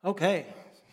Okay.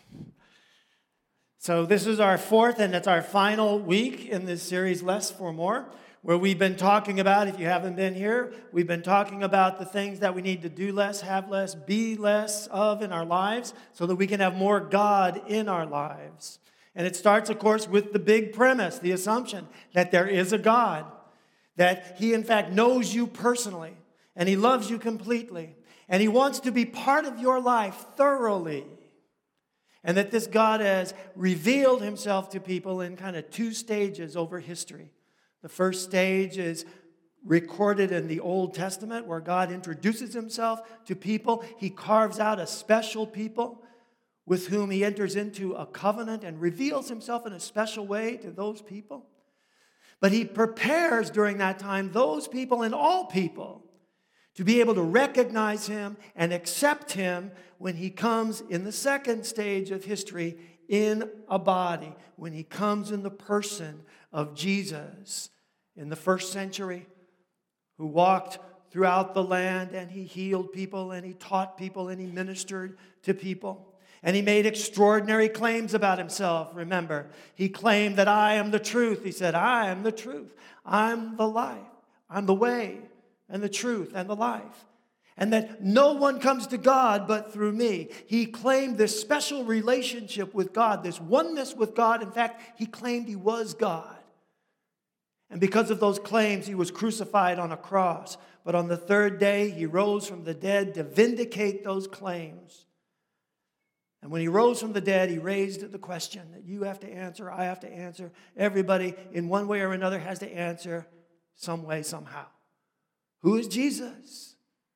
So this is our fourth and it's our final week in this series, Less for More, where we've been talking about, if you haven't been here, we've been talking about the things that we need to do less, have less, be less of in our lives so that we can have more God in our lives. And it starts, of course, with the big premise, the assumption that there is a God, that He, in fact, knows you personally, and He loves you completely, and He wants to be part of your life thoroughly. And that this God has revealed Himself to people in kind of two stages over history. The first stage is recorded in the Old Testament, where God introduces Himself to people. He carves out a special people with whom He enters into a covenant and reveals Himself in a special way to those people. But He prepares during that time those people and all people to be able to recognize Him and accept Him when He comes in the second stage of history in a body, when He comes in the person of Jesus in the first century, who walked throughout the land and He healed people and He taught people and He ministered to people. And He made extraordinary claims about Himself. Remember, He claimed that I am the truth. He said, I am the truth. I'm the life. I'm the way and the truth and the life. And that no one comes to God but through me. He claimed this special relationship with God, this oneness with God. In fact, He claimed He was God. And because of those claims, He was crucified on a cross. But on the third day, He rose from the dead to vindicate those claims. And when He rose from the dead, He raised the question that you have to answer, I have to answer. Everybody, in one way or another, has to answer some way, somehow. Who is Jesus?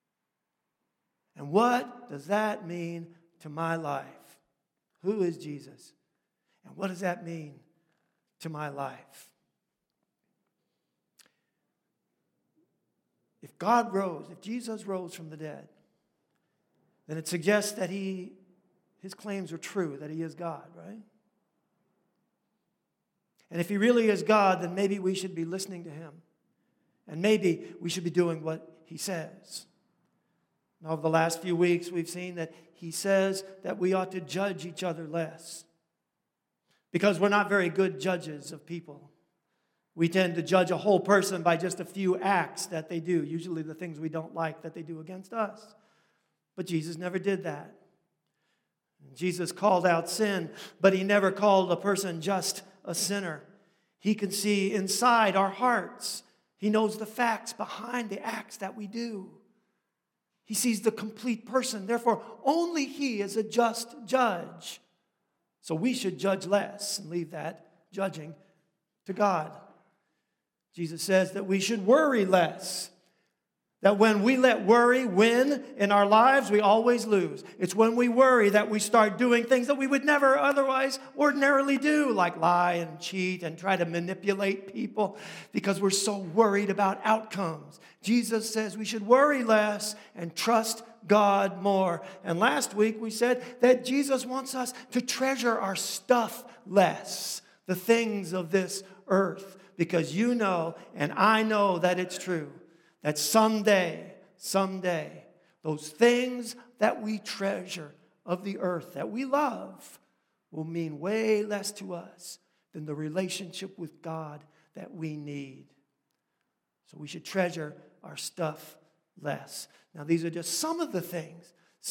And what does that mean to my life? Who is Jesus? And what does that mean to my life? If God rose, if Jesus rose from the dead, then it suggests that His claims are true, that He is God, right? And if He really is God, then maybe we should be listening to Him. And maybe we should be doing what He says. And over the last few weeks, we've seen that He says that we ought to judge each other less. Because we're not very good judges of people. We tend to judge a whole person by just a few acts that they do, usually the things we don't like that they do against us. But Jesus never did that. Jesus called out sin, but He never called a person just a sinner. He can see inside our hearts. He knows the facts behind the acts that we do. He sees the complete person. Therefore, only He is a just judge. So we should judge less and leave that judging to God. Jesus says that we should worry less. That when we let worry win in our lives, we always lose. It's when we worry that we start doing things that we would never otherwise ordinarily do, like lie and cheat and try to manipulate people because we're so worried about outcomes. Jesus says we should worry less and trust God more. And last week we said that Jesus wants us to treasure our stuff less, the things of this earth, because you know and I know that it's true. That someday, those things that we treasure of the earth, that we love, will mean way less to us than the relationship with God that we need. So we should treasure our stuff less. Now, these are just some of the things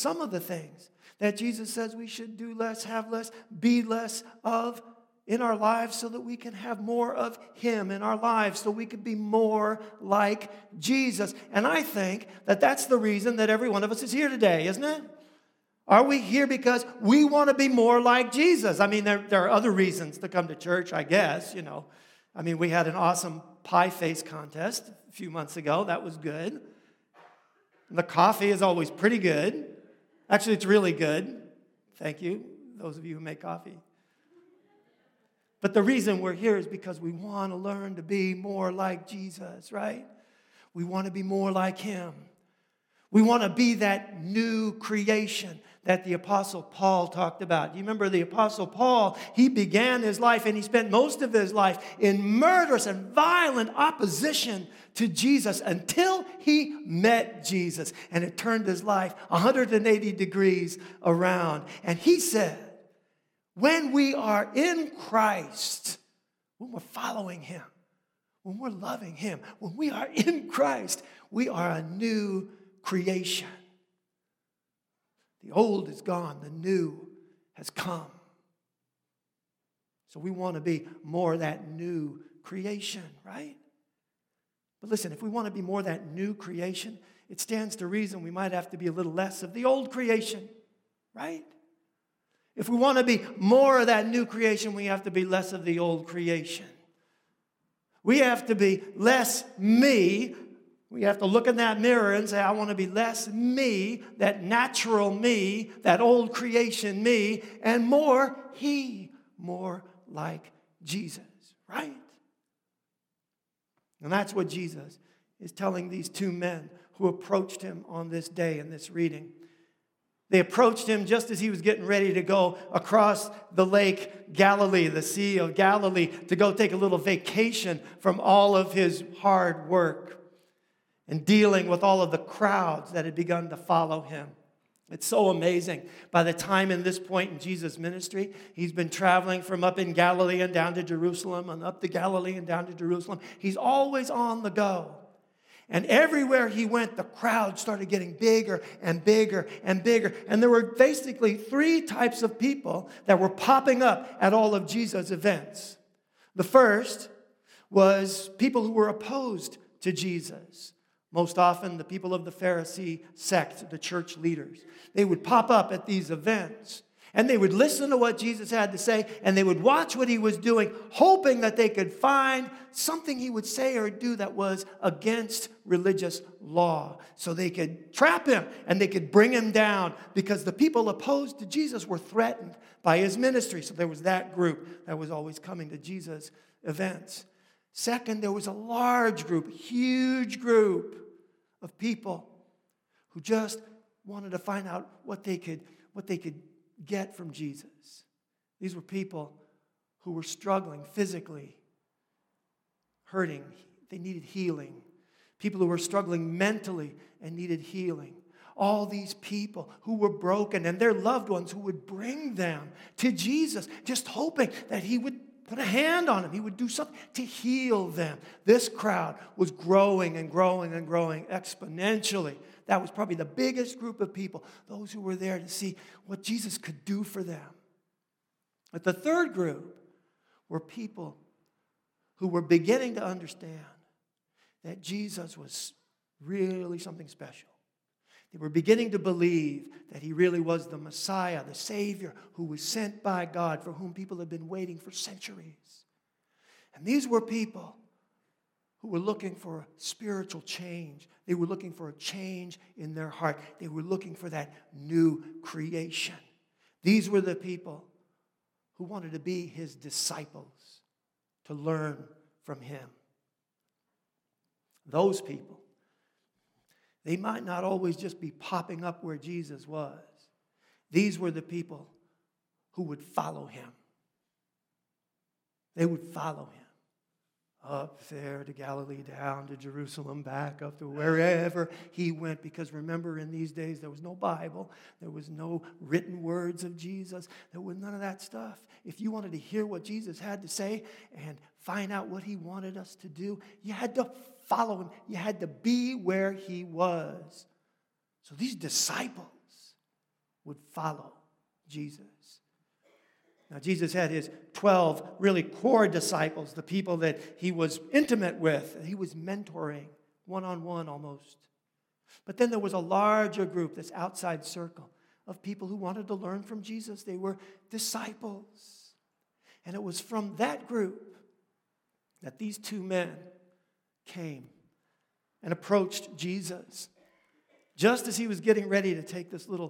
that Jesus says we should do less, have less, be less of in our lives so that we can have more of Him in our lives, so we can be more like Jesus. And I think that that's the reason that every one of us is here today, isn't it? Are we here because we want to be more like Jesus? I mean, there are other reasons to come to church, I guess, I mean, we had an awesome pie face contest a few months ago. That was good. The coffee is always pretty good. Actually, it's really good. Thank you, those of you who make coffee. But the reason we're here is because we want to learn to be more like Jesus, right? We want to be more like Him. We want to be that new creation that the Apostle Paul talked about. You remember the Apostle Paul, he began his life and he spent most of his life in murderous and violent opposition to Jesus until he met Jesus. And it turned his life 180 degrees around. And he said, when we are in Christ, when we're following him, when we're loving him, when we are in Christ, we are a new creation. The old is gone, the new has come. So we want to be more that new creation, right? But listen, if we want to be more that new creation, it stands to reason we might have to be a little less of the old creation, right? If we want to be more of that new creation, we have to be less of the old creation. We have to be less me. We have to look in that mirror and say, I want to be less me, that natural me, that old creation me, and more he, more like Jesus, right? And that's what Jesus is telling these two men who approached him on this day in this reading. They approached him just as he was getting ready to go across the lake Galilee, the Sea of Galilee, to go take a little vacation from all of his hard work and dealing with all of the crowds that had begun to follow him. It's so amazing. By the time in this point in Jesus' ministry, he's been traveling from up in Galilee and down to Jerusalem and up to Galilee and down to Jerusalem. He's always on the go. And everywhere he went, the crowd started getting bigger and bigger and bigger. And there were basically three types of people that were popping up at all of Jesus' events. The first was people who were opposed to Jesus. Most often, the people of the Pharisee sect, the church leaders. They would pop up at these events. And they would listen to what Jesus had to say, and they would watch what he was doing, hoping that they could find something he would say or do that was against religious law. So they could trap him, and they could bring him down, because the people opposed to Jesus were threatened by his ministry. So there was that group that was always coming to Jesus' events. Second, there was a large group, huge group of people who just wanted to find out what they could get from Jesus. These were people who were struggling physically, hurting. They needed healing. People who were struggling mentally and needed healing. All these people who were broken and their loved ones who would bring them to Jesus, just hoping that he would put a hand on them. He would do something to heal them. This crowd was growing and growing and growing exponentially. That was probably the biggest group of people, those who were there to see what Jesus could do for them. But the third group were people who were beginning to understand that Jesus was really something special. They were beginning to believe that he really was the Messiah, the Savior, who was sent by God, for whom people had been waiting for centuries. And these were people who were looking for a spiritual change. They were looking for a change in their heart. They were looking for that new creation. These were the people who wanted to be his disciples, to learn from him. Those people, they might not always just be popping up where Jesus was. These were the people who would follow him. They would follow him. Up there to Galilee, down to Jerusalem, back up to wherever he went. Because remember, in these days, there was no Bible. There was no written words of Jesus. There was none of that stuff. If you wanted to hear what Jesus had to say and find out what he wanted us to do, you had to follow him. You had to be where he was. So these disciples would follow Jesus. Now, Jesus had his 12 really core disciples, the people that he was intimate with, he was mentoring one-on-one almost. But then there was a larger group, this outside circle of people who wanted to learn from Jesus. They were disciples. And it was from that group that these two men came and approached Jesus. Just as he was getting ready to take this little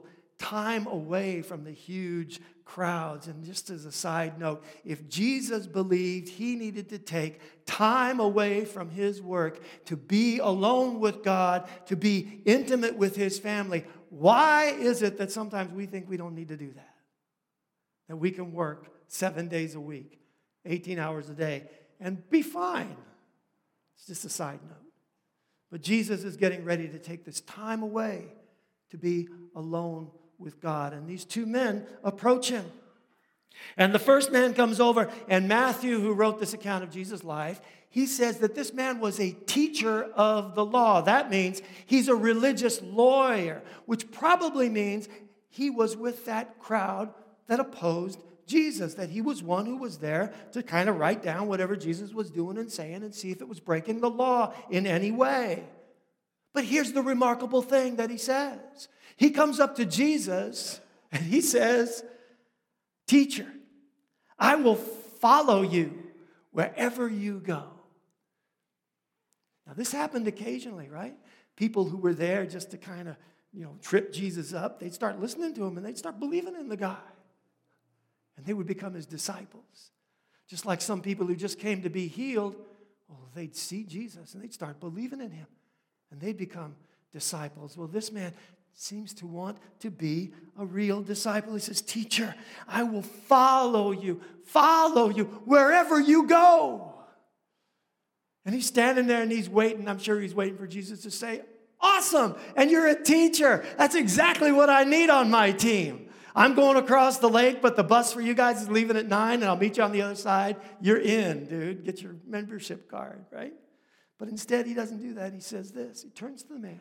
time away from the huge crowds. And just as a side note, if Jesus believed he needed to take time away from his work to be alone with God, to be intimate with his family, why is it that sometimes we think we don't need to do that? That we can work 7 days a week, 18 hours a day, and be fine. It's just a side note. But Jesus is getting ready to take this time away to be alone with God. And these two men approach him. And the first man comes over, and Matthew, who wrote this account of Jesus' life, he says that this man was a teacher of the law. That means he's a religious lawyer, which probably means he was with that crowd that opposed Jesus, that he was one who was there to kind of write down whatever Jesus was doing and saying and see if it was breaking the law in any way. But here's the remarkable thing that he says. He comes up to Jesus and he says, "Teacher, I will follow you wherever you go." Now this happened occasionally, right? People who were there just to kind of, trip Jesus up, they'd start listening to him and they'd start believing in the guy. And they would become his disciples. Just like some people who just came to be healed, well, they'd see Jesus and they'd start believing in him. And they'd become disciples. Well, this man seems to want to be a real disciple. He says, "Teacher, I will follow you wherever you go." And he's standing there and he's waiting. I'm sure he's waiting for Jesus to say, "Awesome, and you're a teacher. That's exactly what I need on my team. I'm going across the lake, but the bus for you guys is leaving at 9, and I'll meet you on the other side. You're in, dude. Get your membership card," right? But instead, he doesn't do that. He says this. He turns to the man.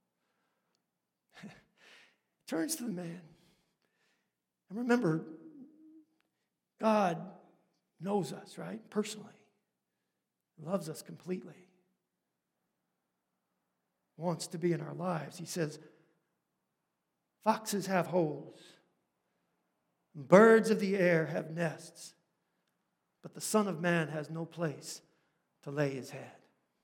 Turns to the man. And remember, God knows us, right? Personally. Loves us completely. Wants to be in our lives. He says, "Foxes have holes. Birds of the air have nests, but the Son of Man has no place to lay his head."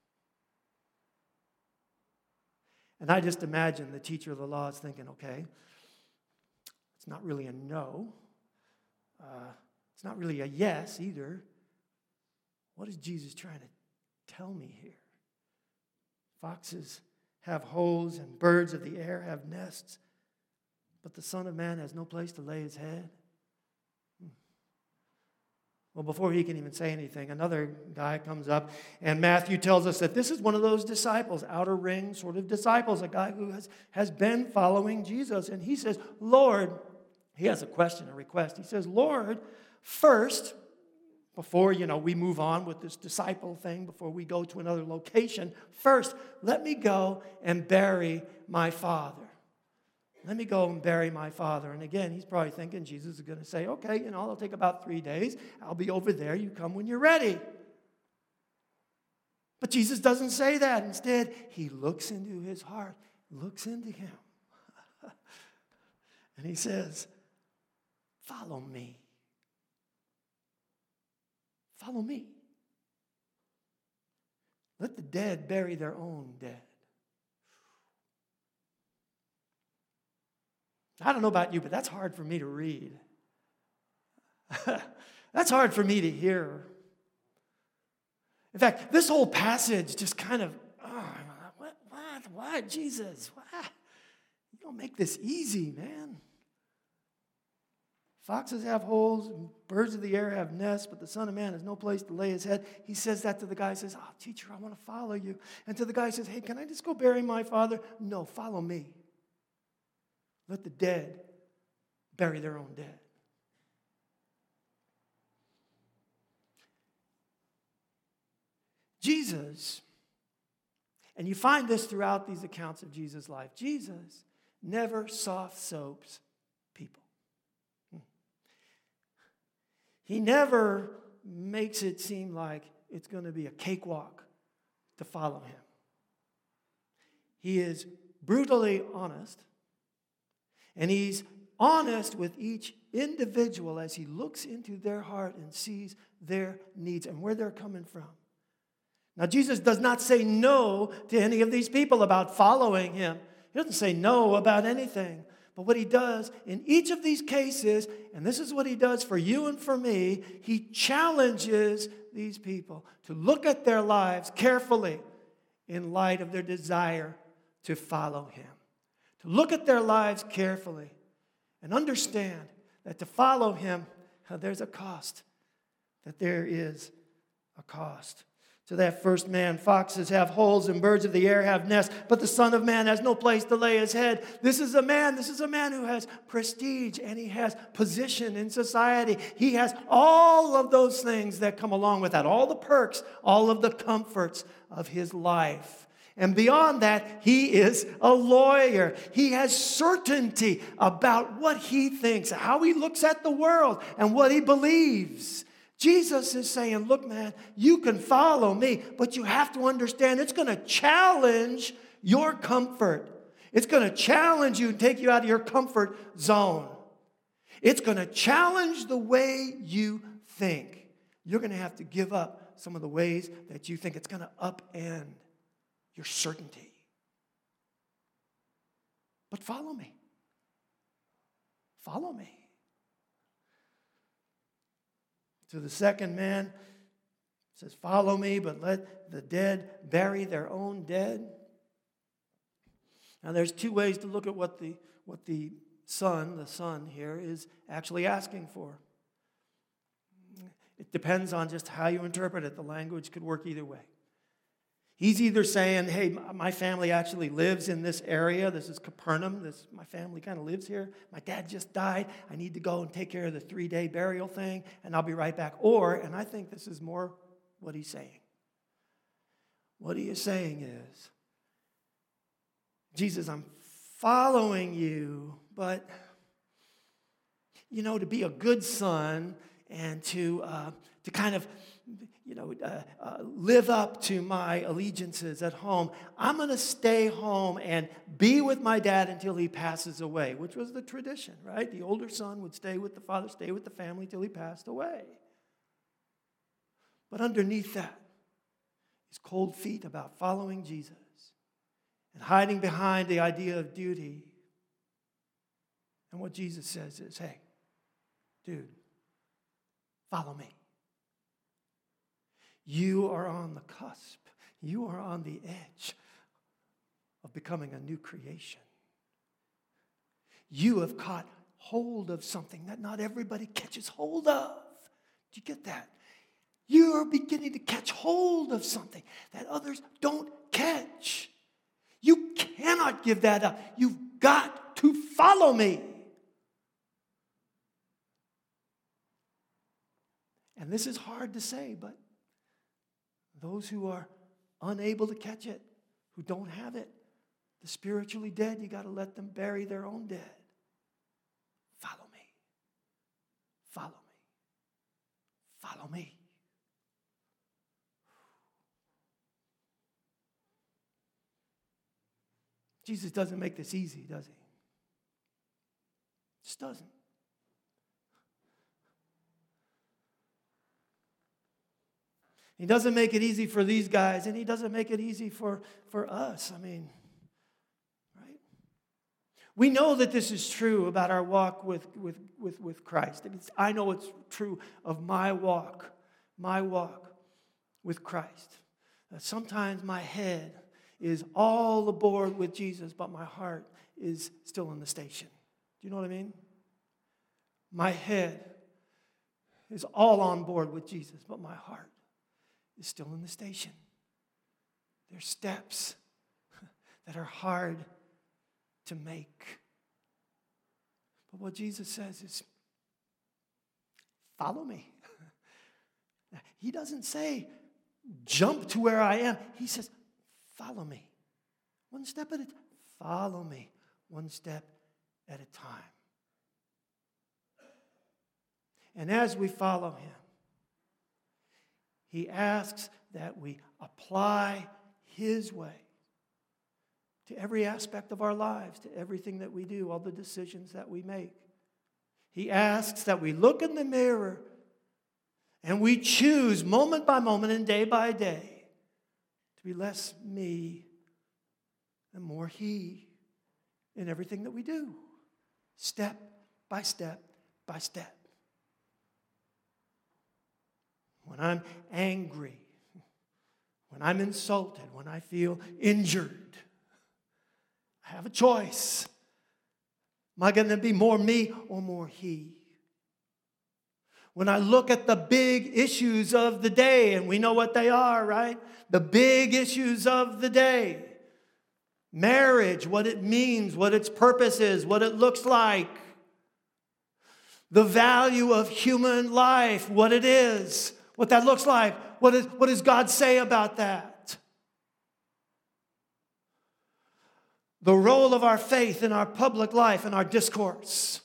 And I just imagine the teacher of the law is thinking, okay, it's not really a no. It's not really a yes either. What is Jesus trying to tell me here? Foxes have holes and birds of the air have nests, but the Son of Man has no place to lay his head. Well, before he can even say anything, another guy comes up, and Matthew tells us that this is one of those disciples, outer ring sort of disciples, a guy who has been following Jesus. And he says, "Lord," he has a question, a request. He says, "Lord, first, before, we move on with this disciple thing, before we go to another location, first, let me go and bury my father. Let me go and bury my father." And again, he's probably thinking Jesus is going to say, "Okay, it'll take about 3 days. I'll be over there. You come when you're ready." But Jesus doesn't say that. Instead, he looks into his heart, looks into him. And he says, "Follow me. Follow me. Let the dead bury their own dead." I don't know about you, but that's hard for me to read. That's hard for me to hear. In fact, this whole passage just kind of, what, Jesus? What? You don't make this easy, man. Foxes have holes, and birds of the air have nests, but the Son of Man has no place to lay his head. He says that to the guy. He says, "Oh, teacher, I want to follow you." And to the guy, he says, "Hey, can I just go bury my father?" "No, follow me. Let the dead bury their own dead." Jesus, and you find this throughout these accounts of Jesus' life, Jesus never soft soaps people. He never makes it seem like it's going to be a cakewalk to follow him. He is brutally honest. And he's honest with each individual as he looks into their heart and sees their needs and where they're coming from. Now, Jesus does not say no to any of these people about following him. He doesn't say no about anything. But what he does in each of these cases, and this is what he does for you and for me, he challenges these people to look at their lives carefully in light of their desire to follow him. To look at their lives carefully and understand that to follow him, there's a cost. That there is a cost. To that first man, foxes have holes and birds of the air have nests, but the Son of Man has no place to lay his head. This is a man who has prestige and he has position in society. He has all of those things that come along with that, all the perks, all of the comforts of his life. And beyond that, he is a lawyer. He has certainty about what he thinks, how he looks at the world, and what he believes. Jesus is saying, look, man, you can follow me, but you have to understand it's going to challenge your comfort. It's going to challenge you and take you out of your comfort zone. It's going to challenge the way you think. You're going to have to give up some of the ways that you think. It's going to upend your certainty. But follow me. Follow me. To the second man, it says, follow me, but let the dead bury their own dead. Now, there's two ways to look at what the son here, is actually asking for. It depends on just how you interpret it. The language could work either way. He's either saying, hey, my family actually lives in this area. This is Capernaum. My family kind of lives here. My dad just died. I need to go and take care of the 3-day burial thing, and I'll be right back. Or, and I think this is more what he's saying. What he is saying is, Jesus, I'm following you, but, to be a good son and to kind of live up to my allegiances at home, I'm going to stay home and be with my dad until he passes away, which was the tradition, right? The older son would stay with the father, stay with the family till he passed away. But underneath that is cold feet about following Jesus and hiding behind the idea of duty. And what Jesus says is, hey, dude, follow me. You are on the cusp. You are on the edge of becoming a new creation. You have caught hold of something that not everybody catches hold of. Do you get that? You are beginning to catch hold of something that others don't catch. You cannot give that up. You've got to follow me. And this is hard to say, but those who are unable to catch it, who don't have it, the spiritually dead, you got to let them bury their own dead. Follow me. Follow me. Follow me. Jesus doesn't make this easy, does he? Just doesn't. He doesn't make it easy for these guys, and he doesn't make it easy for us. I mean, right? We know that this is true about our walk with Christ. I know it's true of my walk with Christ. Sometimes my head is all aboard with Jesus, but my heart is still in the station. Do you know what I mean? My head is all on board with Jesus, but my heart is still in the station. There's steps that are hard to make. But what Jesus says is, follow me. He doesn't say, jump to where I am. He says, follow me. One step at a time. Follow me. One step at a time. And as we follow him, he asks that we apply his way to every aspect of our lives, to everything that we do, all the decisions that we make. He asks that we look in the mirror and we choose moment by moment and day by day to be less me and more he in everything that we do. step by step by step. When I'm angry, when I'm insulted, when I feel injured, I have a choice. Am I going to be more me or more he? When I look at the big issues of the day, and we know what they are, right? The big issues of the day. Marriage, what it means, what its purpose is, what it looks like. The value of human life, what it is, what that looks like. What does God say about that? The role of our faith in our public life and our discourse.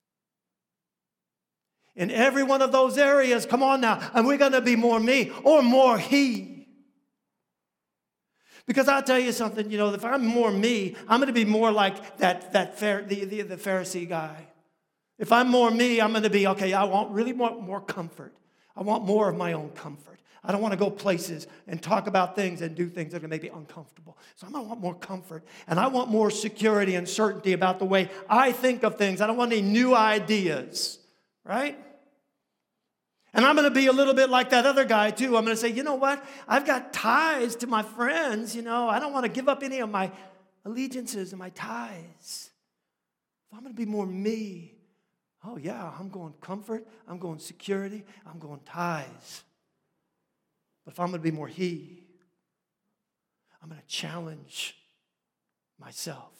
In every one of those areas, come on now, and we're going to be more me or more he. Because I'll tell you something, if I'm more me, I'm going to be more like the Pharisee guy. If I'm more me, I'm going to be, okay, I want really more comfort. I want more of my own comfort. I don't want to go places and talk about things and do things that are going to make me uncomfortable. So I'm going to want more comfort. And I want more security and certainty about the way I think of things. I don't want any new ideas, right? And I'm going to be a little bit like that other guy too. I'm going to say, you know what? I've got ties to my friends. I don't want to give up any of my allegiances and my ties. I'm going to be more me. Oh yeah, I'm going comfort. I'm going security. I'm going ties. But if I'm going to be more he, I'm going to challenge myself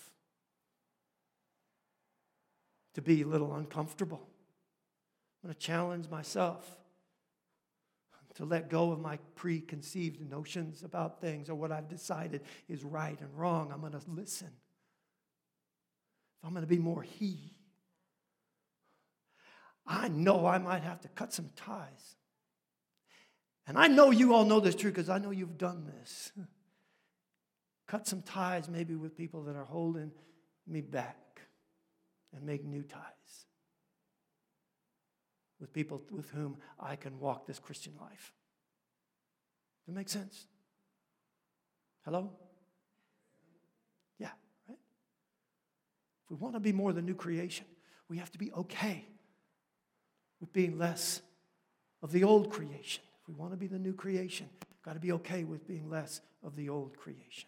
to be a little uncomfortable. I'm going to challenge myself to let go of my preconceived notions about things or what I've decided is right and wrong. I'm going to listen. If I'm going to be more he, I know I might have to cut some ties. And I know you all know this truth because I know you've done this. Cut some ties maybe with people that are holding me back and make new ties with people with whom I can walk this Christian life. Does that make sense? Hello? Yeah, right? If we want to be more the new creation, we have to be okay with being less of the old creation. If we want to be the new creation, we've got to be okay with being less of the old creation.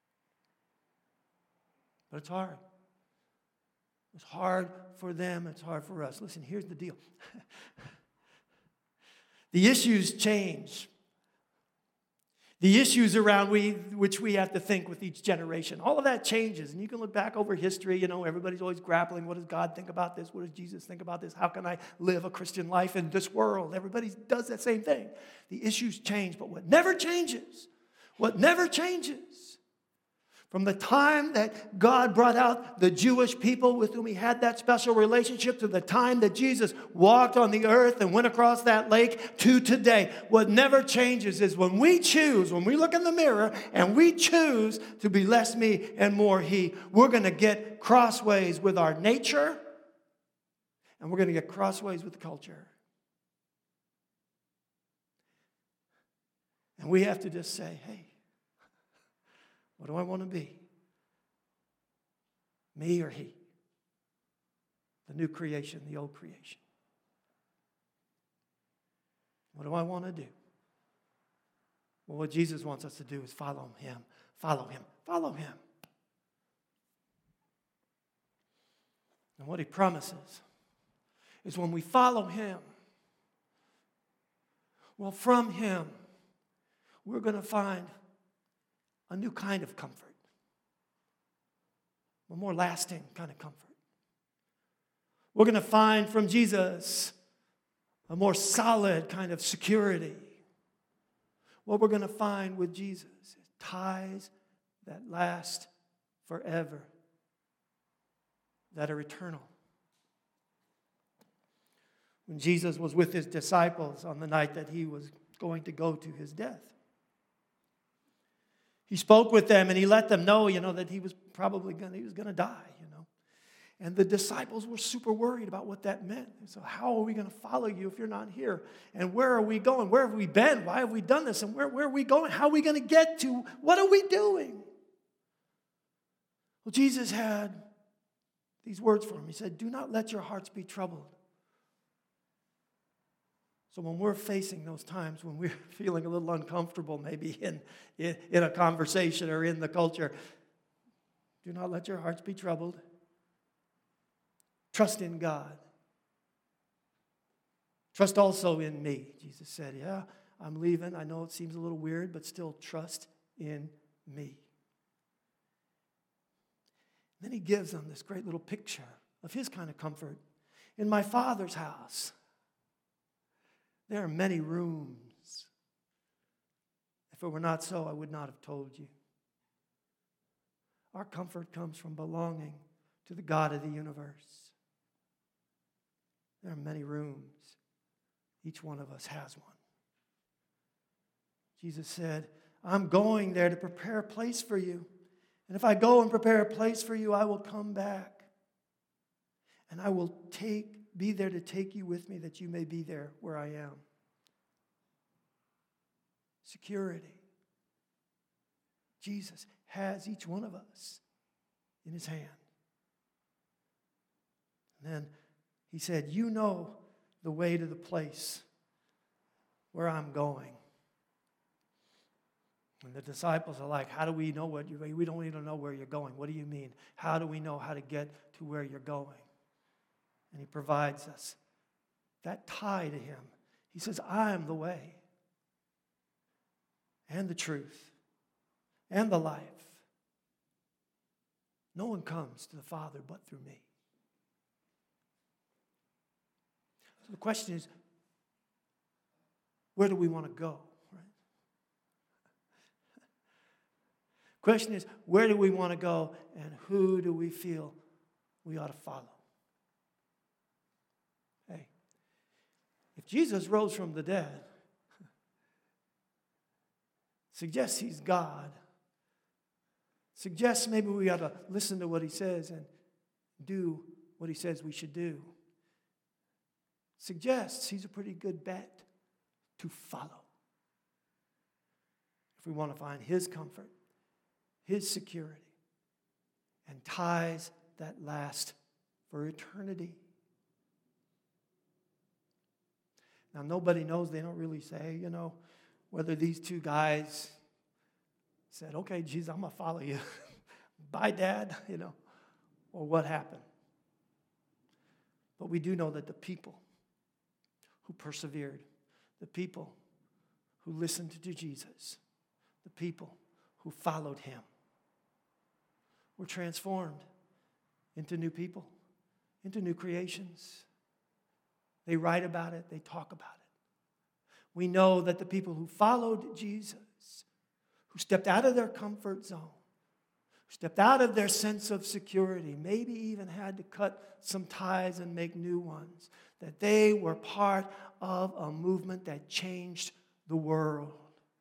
But it's hard. It's hard for them. It's hard for us. Listen, here's the deal. The issues change. The issues around which we have to think with each generation. All of that changes. And you can look back over history. Everybody's always grappling. What does God think about this? What does Jesus think about this? How can I live a Christian life in this world? Everybody does that same thing. The issues change. But what never changes, from the time that God brought out the Jewish people with whom he had that special relationship to the time that Jesus walked on the earth and went across that lake to today, what never changes is when we look in the mirror and we choose to be less me and more he, we're going to get crossways with our nature and we're going to get crossways with the culture. And we have to just say, hey, what do I want to be? Me or he? The new creation, the old creation. What do I want to do? Well, what Jesus wants us to do is follow him, follow him, follow him. And what he promises is when we follow him, well, from him, we're going to find a new kind of comfort, a more lasting kind of comfort. We're going to find from Jesus a more solid kind of security. What we're going to find with Jesus is ties that last forever, that are eternal. When Jesus was with his disciples on the night that he was going to go to his death, he spoke with them and he let them know, that he was going to die, And the disciples were super worried about what that meant. And so how are we going to follow you if you're not here? And where are we going? Where have we been? Why have we done this? And where are we going? How are we going to get to? What are we doing? Well, Jesus had these words for him. He said, do not let your hearts be troubled. So when we're facing those times when we're feeling a little uncomfortable, maybe in a conversation or in the culture, do not let your hearts be troubled. Trust in God. Trust also in me. Jesus said, yeah, I'm leaving. I know it seems a little weird, but still trust in me. Then he gives them this great little picture of his kind of comfort. In my Father's house, there are many rooms. If it were not so, I would not have told you. Our comfort comes from belonging to the God of the universe. There are many rooms. Each one of us has one. Jesus said, I'm going there to prepare a place for you. And if I go and prepare a place for you, I will come back. And I will be there to take you with me, that you may be there where I am. Security. Jesus has each one of us in his hand. And then he said, you know the way to the place where I'm going. And the disciples are like, how do we know what you're going? We don't even know where you're going. What do you mean? How do we know how to get to where you're going? And he provides us that tie to him. He says, I am the way and the truth and the life. No one comes to the Father but through me. So the question is, where do we want to go? Right? Question is, where do we want to go, and who do we feel we ought to follow? Hey, if Jesus rose from the dead, suggests he's God, suggests maybe we ought to listen to what he says and do what he says we should do, suggests he's a pretty good bet to follow. If we want to find his comfort, his security, and ties that last for eternity. Now, nobody knows. They don't really say, whether these two guys said, okay, Jesus, I'm going to follow you. Bye, Dad, or what happened. But we do know that the people who persevered, the people who listened to Jesus, the people who followed him, were transformed into new people, into new creations. They write about it. They talk about it. We know that the people who followed Jesus, who stepped out of their comfort zone, who stepped out of their sense of security, maybe even had to cut some ties and make new ones, that they were part of a movement that changed the world.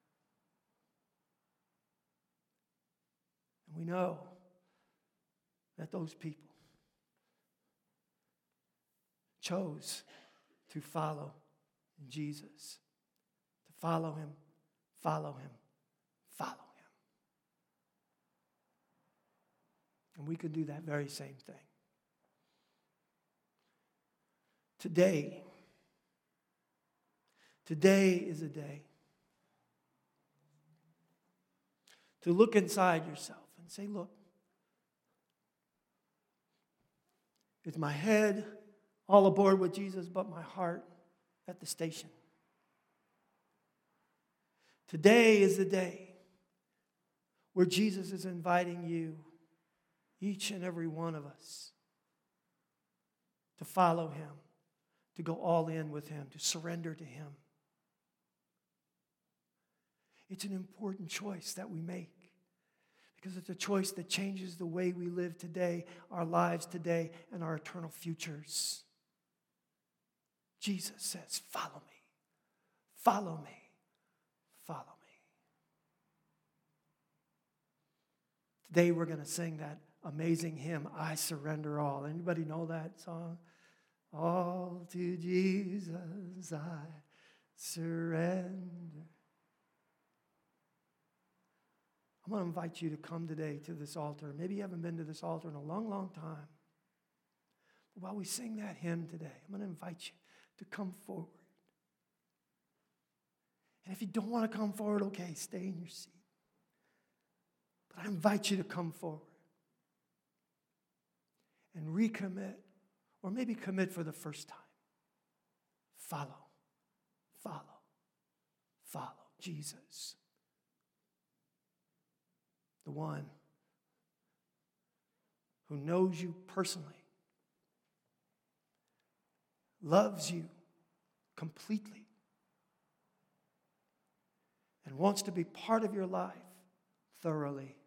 And we know that those people chose to follow Jesus, to follow him, follow him, follow him. And we can do that very same thing. Today is a day to look inside yourself and say, look, is my head all aboard with Jesus, but my heart at the station? Today is the day where Jesus is inviting you, each and every one of us, to follow him, to go all in with him, to surrender to him. It's an important choice that we make, because it's a choice that changes the way we live today, our lives today, and our eternal futures. Jesus says, follow me, follow me, follow me. Today we're going to sing that amazing hymn, I Surrender All. Anybody know that song? All to Jesus I surrender. I'm going to invite you to come today to this altar. Maybe you haven't been to this altar in a long, long time. While we sing that hymn today, I'm going to invite you to come forward. And if you don't want to come forward, okay, stay in your seat. But I invite you to come forward and recommit, or maybe commit for the first time. Follow, follow, follow Jesus, the one who knows you personally, loves you completely, and wants to be part of your life thoroughly.